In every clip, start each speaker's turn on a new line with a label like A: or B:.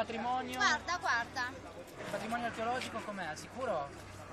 A: patrimonio?
B: Guarda.
A: Il patrimonio archeologico com'è? Sicuro?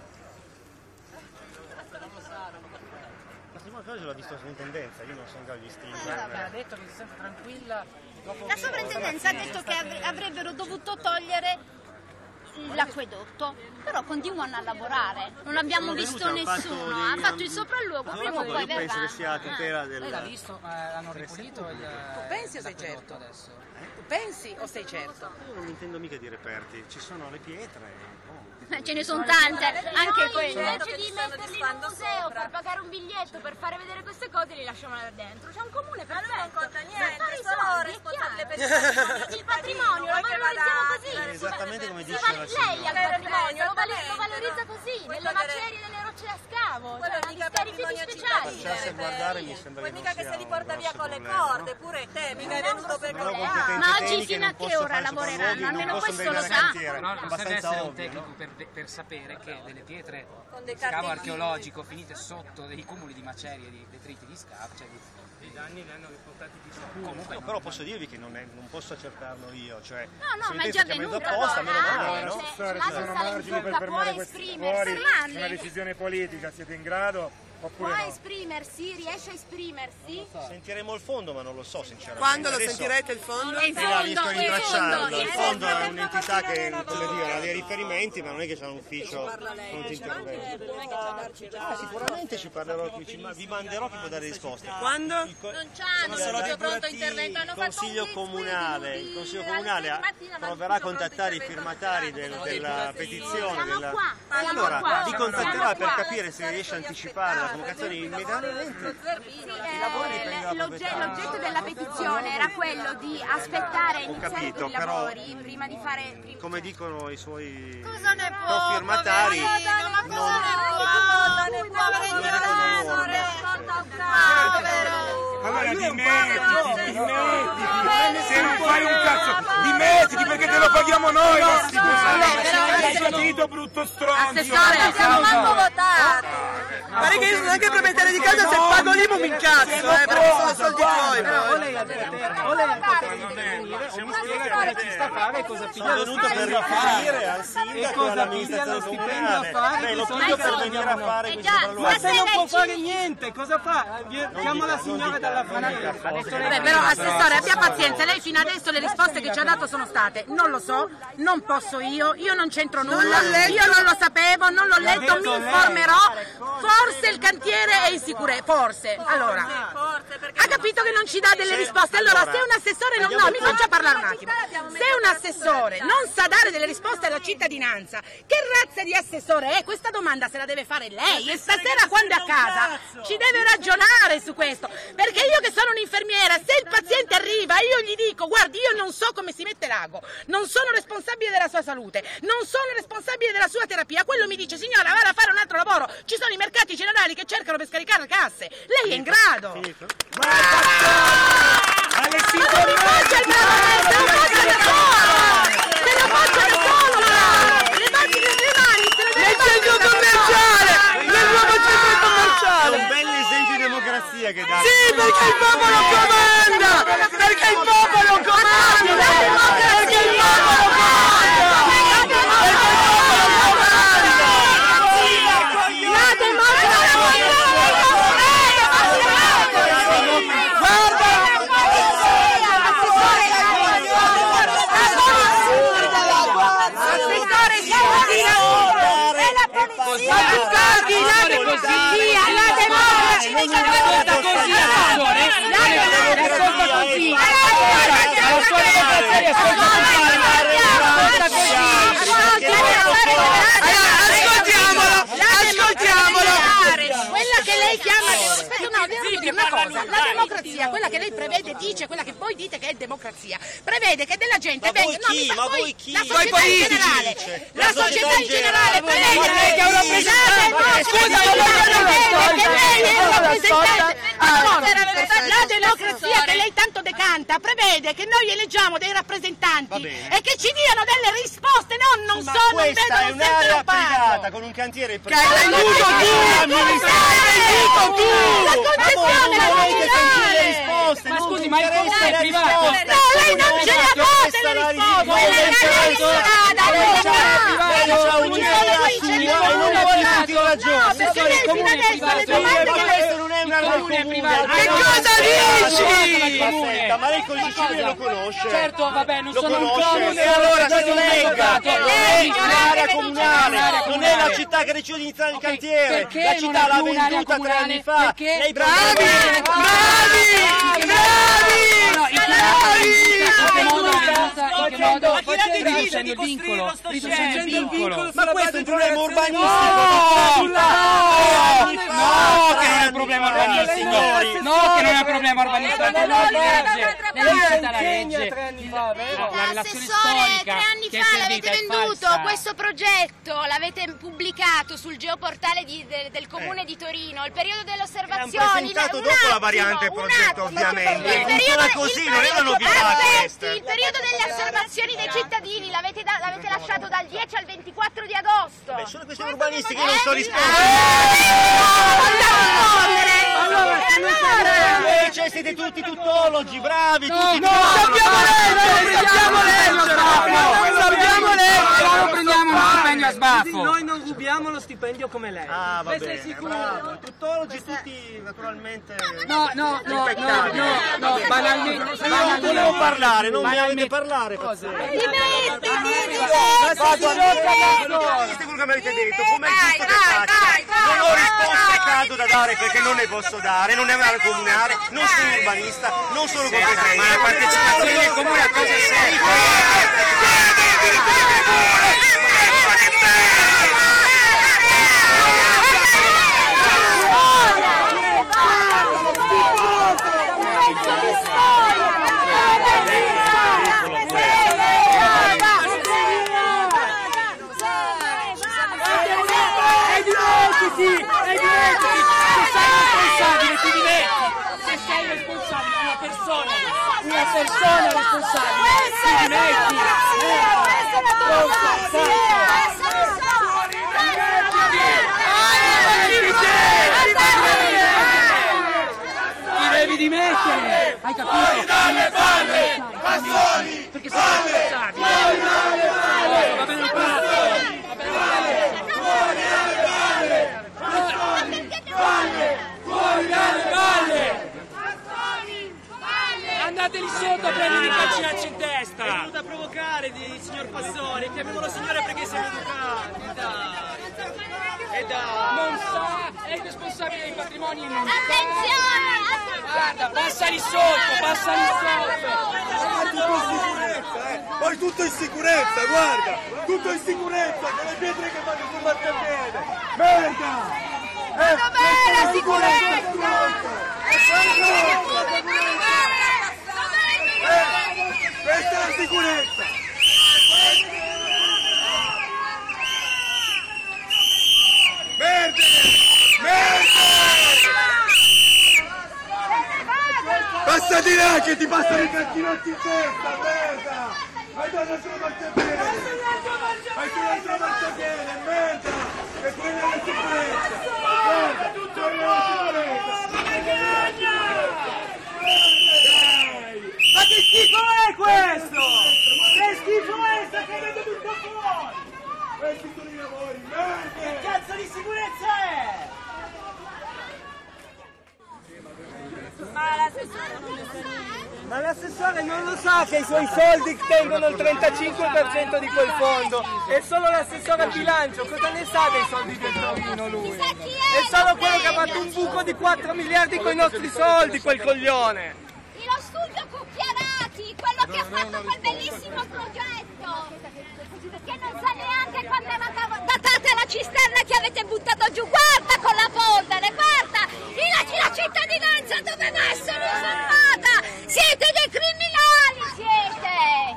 C: Non lo sa. Il patrimonio archeologico l'ha visto la sovrintendenza, io non sono in grado di distinguere.
A: Ha detto che si sente tranquilla.
B: La sovrintendenza ha detto che avrebbero dovuto togliere l'acquedotto, però continuano a lavorare, non abbiamo visto nessuno, ha fatto il sopralluogo, prima o poi verrà.
C: Io penso che sia a tutela del...
A: Lei l'ha visto? Hanno ripulito il...
D: Tu pensi o sei certo?
A: Adesso?
D: Tu pensi o sei certo?
C: Io non intendo mica di reperti, ci sono le pietre.
B: Ce ne sono tante, anche quelle.
E: Invece di metterli in un museo per pagare un biglietto per fare vedere queste cose, li lasciamo là dentro. C'è un comune perfetto. Non conta niente, sono responsabile per il patrimonio, lo valorizziamo così.
C: Esattamente come dice la
E: lei ha il patrimonio, lo valorizza così, nelle macerie, nelle rocce da scavo,
F: quello
E: cioè
F: mica
E: rifiuti speciali.
C: Facciarsi a guardare mi sembra
F: poi
C: che
F: mica
C: non
F: che
C: sia
F: se li porta
C: un
F: via
C: grosso
F: con le
C: problema,
F: corde, pure te, mica è venuto per
C: Meno
F: colare.
C: competenti
B: Ma oggi
C: tecniche
B: fino a
C: non
B: che
C: posso
B: ora
C: fare
B: lavoreranno?
C: sopralluoghi, non
B: Almeno
C: possono
B: questo lo
C: vedere
B: sa.
C: cantiere,
A: Però non serve
C: abbastanza
A: essere un
C: ovvio,
A: tecnico
C: no?
A: per sapere che delle pietre
F: Con dei
A: di scavo
F: cartellini.
A: archeologico finite sotto dei cumuli di macerie, di detriti di scavo, cioè
G: I danni li hanno riportati di sicuro.
A: comunque
C: Però posso dirvi che non posso accertarlo io, cioè
B: No, ma è già venuto.
C: apposta, meno male, no?
B: Cioè,
H: Ci sono margini per fermare questi fuori,
B: esprimersi.
H: una decisione politica, siete in grado? Oppure
B: Può
H: no?
B: esprimersi, riesce a esprimersi?
C: Sentiremo il fondo, ma non lo so sinceramente.
D: Quando lo
C: Adesso
D: sentirete il fondo?
B: Il
C: l'ha visto
B: fondo,
C: rintracciarlo. Il fondo è
F: Sempre
C: un'entità che,
F: una
C: come dire,
F: volta.
C: ha dei riferimenti, ma non è che c'è un ufficio
F: Parla lei,
C: non ti
F: ci mancherebbe, non è che c'è da darci già.
C: Sicuramente ci parlerò, vi manderò chi può dare risposte.
D: Quando?
C: Non
E: c'hanno subito pronto intervento, hanno fatto un
C: Consiglio
E: blitz,
C: comunale,
E: quindi
C: il Consiglio
E: alle
C: comunale
E: 6 di mattina vanno
C: proverà a
E: subito
C: contattare i
E: pronto
C: firmatari
E: intervento.
C: della petizione.
B: Siamo qua, siamo
C: Allora,
B: qua.
C: li contatterà
B: Siamo
C: per
B: qua.
C: capire se riesce a anticipare la convocazione immediatamente.
B: L'oggetto della petizione era quello di aspettare a iniziare
C: capito,
B: i
C: però-
B: lavori prima di fare...
C: Come dicono i suoi
B: Cosa ne può?
C: firmatari,
H: Allora dimettiti, se non fai un cazzo, dimettiti perché te lo paghiamo noi, hai sentito brutto stronzo?
F: Abbiamo manco votato.
D: Guarda che io sono anche proprietario di casa, se pago l'IMU mi incazzo, perché sono soldi tuoi.
A: o lei ha poter intervenire o mi spiega cosa ci sta a fare e cosa
C: sono venuto per riferire al
A: e
C: sindaco
A: cosa
C: all'amministrazione
A: piglia lo stipendio a
C: comunale.
A: fare.
C: Beh, lo
A: che
C: piglio
A: soldi
C: per venire a
A: prendiamo
C: fare
B: Eh
C: questi
B: già,
C: sopralluoghi.
A: Ma se non può
B: lei ci-
A: fare niente, cosa fa? Chiama la signora dalla famiglia.
I: Beh, però assessore, abbia pazienza, lei fino adesso le risposte che ci ha dato sono state non lo so, non posso io non c'entro nulla, io non lo sapevo, non l'ho letto, mi informerò, forse il cantiere è in sicurezza, forse. Allora, ha capito che non ci dà delle risposte, allora se un assessore non... No, mi faccia parlare un attimo. Se un assessore non sa dare delle risposte alla cittadinanza, che razza di assessore è? Questa domanda se la deve fare lei e stasera quando è a casa ci deve ragionare su questo, perché io che sono un'infermiera, se il paziente arriva io gli dico guardi io non so come si mette l'ago, non sono responsabile della sua salute, non sono responsabile della sua terapia, quello mi dice signora vada a fare un altro lavoro, ci sono i mercati generali che cercano per scaricare le casse, lei è in grado.
H: Alle
I: Ma non mi faccia il bravo, se lo faccia da solo! Se lo faccia da solo! Le mani, se le
D: Nel centro commerciale! Nel nuovo centro
C: È
D: commerciale!
C: un bel esempio di democrazia che dà.
D: Sì, perché il popolo comanda! Perché il popolo comanda! Perché il popolo
I: quella che lei chiama una cosa, la democrazia, quella che lei prevede, dice, quella che voi dite che è democrazia, prevede che della gente
C: Ma
I: venga,
C: voi chi?
I: no,
C: Ma
I: voi,
C: voi chi?
I: la
C: Voi
I: società in
C: politici,
I: generale,
C: dice.
I: la società in generale prevede
D: Ma lei che è un rappresentante, scusa,
I: che lei è un rappresentante, la democrazia che lei tanto decanta prevede che noi eleggiamo dei rappresentanti e che ci diano delle risposte, non
C: Ma
I: so, non
C: questa
I: vedono
C: è
I: sempre
C: un'area
I: un parlo.
C: privata con un cantiere
D: che hai venduto tu!
I: La concessione
C: Ma voi
I: la
C: che sentite le
I: regionale.
C: risposte,
A: Ma
C: non
A: scusi,
C: vi
A: ma il
C: interessa
A: comune è
C: la
A: privato.
C: risposta.
I: No, lei non ce le ha fatte le risposte.
D: Che cosa dici?
C: Ma lei il codice civile lo conosce?
A: Certo, vabbè, non
C: Lo
A: sono un
C: conosce?
A: comune.
C: E allora si legga, è un'area comunale, non è la città che decide di iniziare il cantiere, la città l'ha venduta 3 anni fa. Lei
D: Bravi!
A: Riducendo il vincolo.
C: Ma questo è un problema urbanistico.
A: No, che non è un problema urbanistico. No, che non è un problema urbanistico. La legge, la relazione storica.
B: 3 anni fa l'avete venduto questo progetto, l'avete pubblicato sul geoportale del comune di Torino. Il periodo delle osservazioni.
C: L'hanno presentato dopo la variante progetto, ovviamente. Funziona così, non è una novità questa.
B: Il periodo delle osservazioni dei cittadini l'avete lasciato dal 10 al 24 di agosto.
C: Beh, sono questioni urbanistiche che non sto rispondendo. Cioè siete tutti tuttologi, bravi, tutti
A: prendiamo uno stipendio a sbaffo.
G: Noi non rubiamo lo stipendio come lei.
C: Ah, va
G: Sei
C: bene,
G: sicuro?
C: bravo. Tuttologi tutti naturalmente.
A: No, banalmente.
C: Non volevo parlare, non mi avete parlare. Questo è quello che mi avete detto, come è giusto che faccia. Non ho risposte a caso da dare perché non ne posso dare, non è un'area comunale, non sono urbanista, non sono competente. Ma la partecipazione del comune a cosa
A: una persona responsabile, ti dimetti. Ti devi dimettere, hai capito?
H: Dalle palle, Passoni,
A: perché sei responsabile. Va bene un fuori dalle palle! Andate lì sotto a prendere i calcinacci in testa!
G: È venuto a provocare, signor Passoni, chiamiamolo signore perché siamo educati, dai!
A: Non sa, è il responsabile dei patrimoni, non sa!
B: Attenzione!
A: Guarda, passa lì sotto, passa lì sotto!
H: Poi tutto in sicurezza, guarda! Tutto in sicurezza, con le pietre che fanno sul marciapiede! Merda!
B: Dov'è la sicurezza?
H: Questa è la sicurezza! Merda! Passa di là che ti passano i calcinotti in testa, merda! Vai dall'altro marciapiede! Vai sull'altro marciapiede, merda! E quella è la sicurezza! Guarda, quella è la sicurezza!
G: Ma che schifo è questo? Che schifo è? Sta cadendo tutto fuori!
H: Questi sono i lavori, merda!
G: Che cazzo di sicurezza è? Ma l'assessore non lo sa che i suoi soldi tengono il 35% di quel fondo. È solo l'assessore al bilancio, cosa ne sa dei soldi del Torino lui? È solo quello che ha fatto un buco di 4 miliardi con i nostri soldi, quel coglione.
B: Lo studio Cucchiarati, quello che ha fatto quel bellissimo progetto, che non sa neanche quando è datata la cisterna che avete buttato giù. Guarda con la polvere, guarda, la cittadinanza dove va essere informata. Siete dei criminali, siete.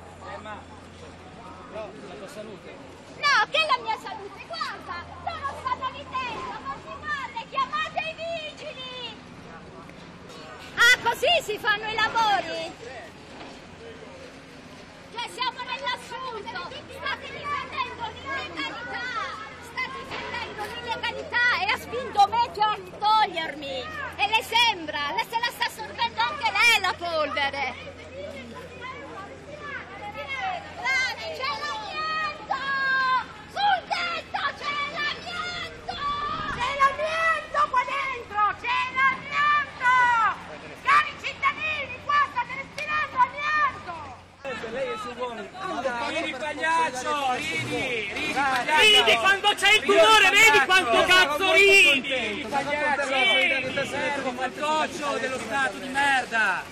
B: No, che la mia salute, guarda, loro stanno lì dentro, non si parla, chiamate i vigili. Ah, così si fanno i lavori? Cioè siamo nell'assurdo, state difendendo l'illegalità e ha spinto me a togliermi. E le sembra, se la sta assorbendo anche lei la polvere. Bravi,
A: ridi quando c'è il tumore, vedi quanto cazzo ridi! Fantoccio dello stato di merda!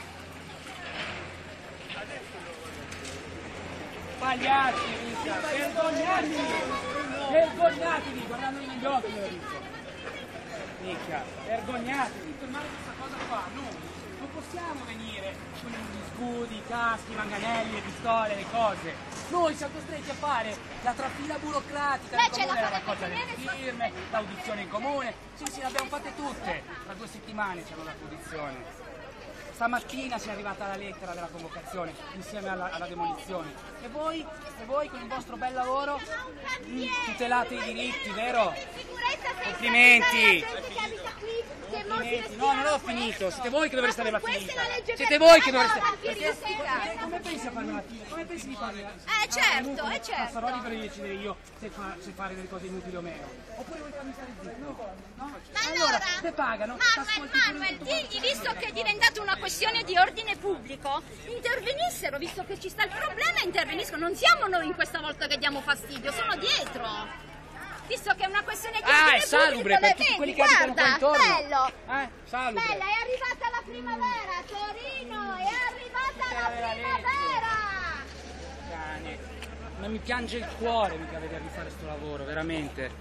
A: Pagliacci, vergognatevi! Vergognatevi, guardandoli negli occhi, lo dico! Minchia, vergognatevi! Fermare questa cosa qua, noi non possiamo venire con gli scudi, caschi, manganelli, le pistole, le cose. Noi siamo costretti a fare la trafila burocratica del comune, la raccolta delle firme, l'audizione in comune. Sì, le abbiamo fatte tutte. Tra 2 settimane c'è l'audizione. Stamattina ci è arrivata la lettera della convocazione insieme alla demolizione. E voi con il vostro bel lavoro tutelate i diritti, vero? Complimenti! Complimenti. No, non ho finito, siete voi che dovreste averla finita. Siete voi che dovreste. Come pensi a farmi la fine? Come pensi di farmi la fine?
B: Certo.
A: Sarò libero di decidere io se fare delle cose inutili o meno. Oppure vuoi farmi stare zitto? No? Allora, te pagano.
B: Manuel, digli, visto che è diventata una questione di ordine pubblico, intervenissero, visto che ci sta il problema, interveniscono. Non siamo noi in questa volta che diamo fastidio, sono dietro. Visto che è una questione di ordine
A: è salubre
B: pubblico,
A: per tutti quelli che abitano qua intorno.
B: Bello.
A: Salubre.
B: Bella, è arrivata la primavera, Torino, è arrivata la primavera.
A: Cane. Ma mi piange il cuore mica vedervi fare sto lavoro, veramente.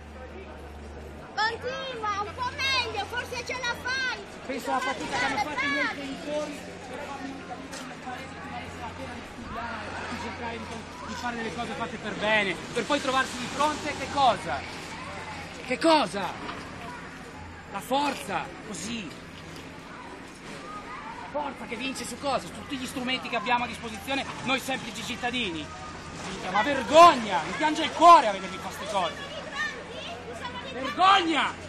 B: Continua, un po' meglio, forse ce la fai.
A: Penso alla fatica che hanno fatto i miei genitori per la pena di studiare, di cercare di fare delle cose fatte per bene, per poi trovarsi di fronte che cosa? Che cosa? La forza, così. La forza che vince su cosa? Su tutti gli strumenti che abbiamo a disposizione noi semplici cittadini. Ma vergogna! Mi piange il cuore a vedervi fare queste cose. Vergogna!